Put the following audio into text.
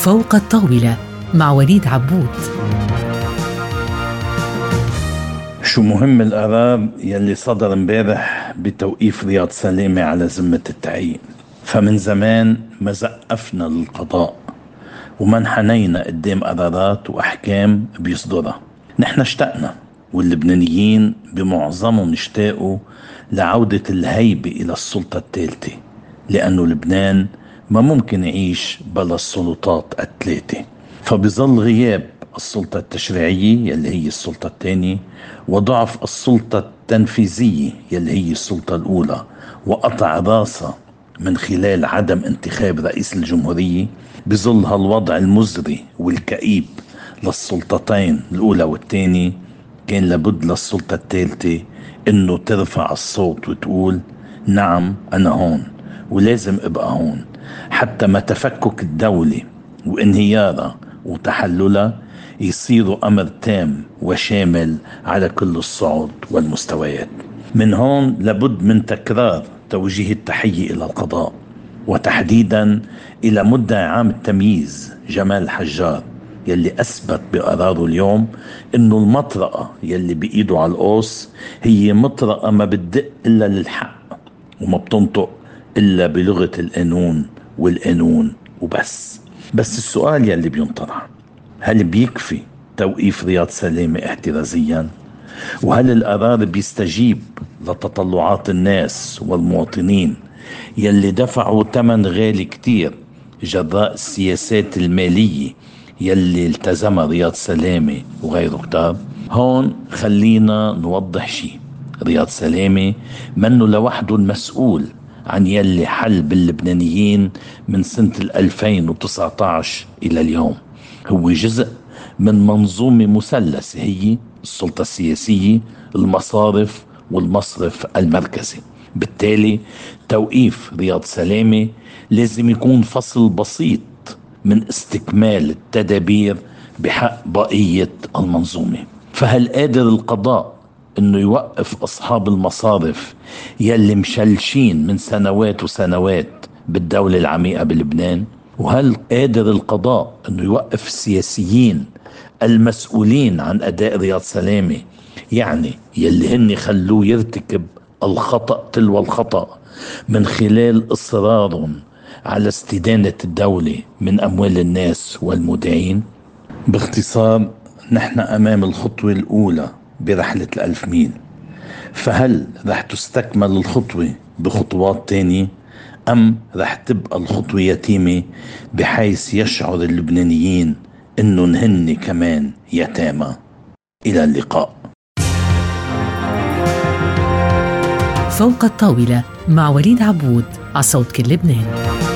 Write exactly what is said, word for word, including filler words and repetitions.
فوق الطاولة مع وليد عبود. شو مهم القرار يلي صدر امبارح بتوقيف رياض سلامة على ذمة التعيين؟ فمن زمان ما زقفنا للقضاء وما انحنينا قدام قرارات وأحكام بيصدرها. نحن اشتقنا واللبنانيين بمعظمهم اشتاقوا لعودة الهيبة إلى السلطة الثالثة، لأنه لبنان ما ممكن يعيش بلا السلطات الثلاثة. فبظل غياب السلطة التشريعية يلي هي السلطة الثانية، وضعف السلطة التنفيذية يلي هي السلطة الأولى، وقطع راسها من خلال عدم انتخاب رئيس الجمهورية، بظل هالوضع المزري والكئيب للسلطتين الأولى والثانية، كان لابد للسلطة الثالثة إنه ترفع الصوت وتقول نعم أنا هون ولازم أبقى هون، حتى ما تفكك الدولة وانهيارها وتحللها يصيروا أمر تام وشامل على كل الصعود والمستويات. من هون لابد من تكرار توجيه التحية إلى القضاء، وتحديدا إلى مدعي عام التمييز جمال الحجار، يلي أثبت بقراره اليوم إنه المطرقة يلي بإيده على القوس هي مطرقة ما بتدق إلا للحق وما بتنطق إلا بلغة القانون والقانون وبس. بس السؤال يلي بينطرح، هل بيكفي توقيف رياض سلامة احترازيا؟ وهل القرار بيستجيب لتطلعات الناس والمواطنين يلي دفعوا ثمن غالي كتير جراء السياسات المالية يلي التزمها رياض سلامة وغيره كتار؟ هون خلينا نوضح شيء. رياض سلامة منه لوحده المسؤول عن يلي حل باللبنانيين من سنة ألفين وتسعة عشر إلى اليوم. هو جزء من منظومة مثلثة، هي السلطة السياسية، المصارف، والمصرف المركزي. بالتالي توقيف رياض سلامة لازم يكون فصل بسيط من استكمال التدابير بحق بقية المنظومة. فهل قادر القضاء انه يوقف اصحاب المصارف يلي مشلشين من سنوات وسنوات بالدولة العميقة بلبنان؟ وهل قادر القضاء انه يوقف السياسيين المسؤولين عن اداء رياض سلامة، يعني يلي هن خلوه يرتكب الخطأ تلو الخطأ من خلال اصرارهم على استدانة الدولة من اموال الناس والمودعين؟ باختصار، نحن امام الخطوة الاولى برحلة الألف ميل. فهل رح تستكمل الخطوة بخطوات تانية، أم رح تبقى الخطوة يتيمة بحيث يشعر اللبنانيين إنه هن كمان يتامى؟ إلى اللقاء. فوق الطاولة مع وليد عبود على صوت كل لبنان.